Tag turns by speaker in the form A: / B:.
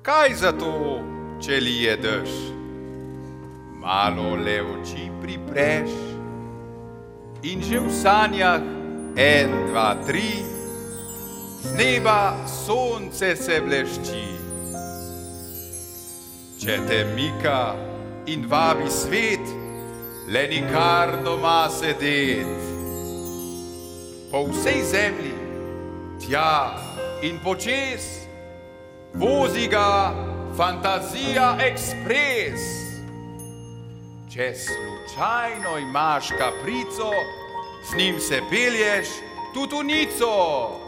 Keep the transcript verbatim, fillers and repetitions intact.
A: Kaj za to, če lije dež? Malo le oči pripreš in že v sanjah en, dva, tri, z neba sonce se blešči. Če te mika in vabi svet, le nikar doma sedet. Po vsej zemlji, tja in počez, vozi ga Fantazija Ekspres. Če slučajno imaš kaprico, z njim se pelješ tudi v Nico.